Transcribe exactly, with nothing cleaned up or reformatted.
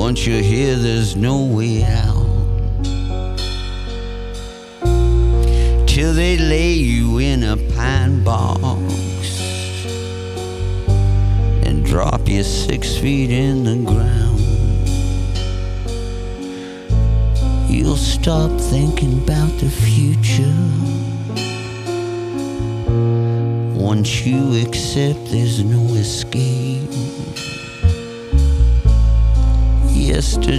Once you're here, there's no way out. Till they lay you in a pine box and drop you six feet in the ground. You'll stop thinking about the future once you accept there's no escape. Yesterday